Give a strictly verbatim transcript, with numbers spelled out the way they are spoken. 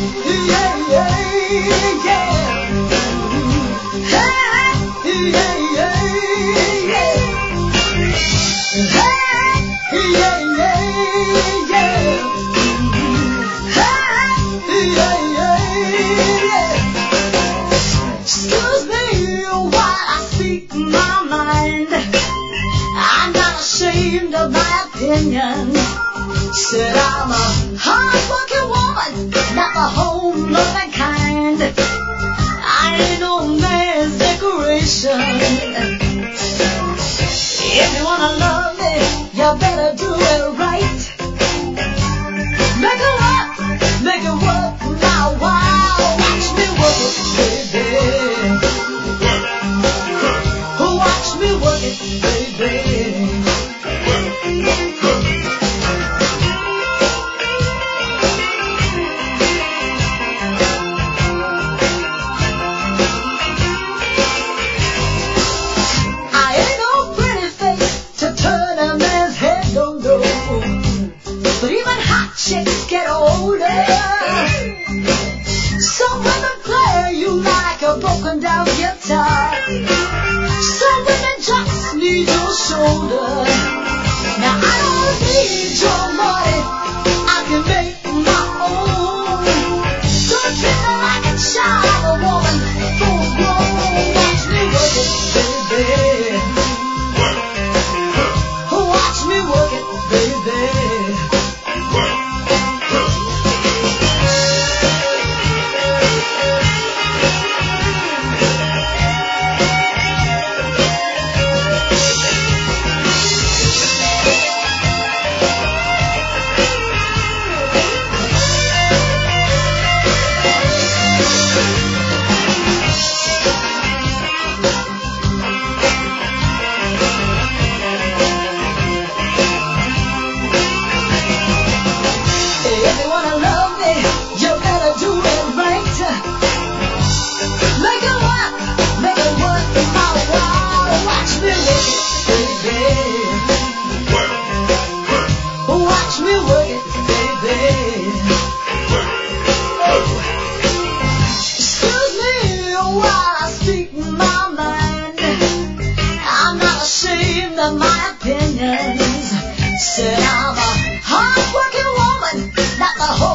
Said I'm a hard-working woman, not the home-loving kind. I ain't no man's decoration. If you wanna love me, you better do it right. Make it work, make it work now. Wow, watch me work it, baby. Watch me work it, baby. Chicks get older. Some women play you like a broken down guitar. Some women just need your shoulder. Now I don't need your money, I can make my own. Don't treat me like a child, a woman full grown. Watch me work it, baby. Watch me work it, baby. My opinions. Said I'm a hard-working woman, not the whole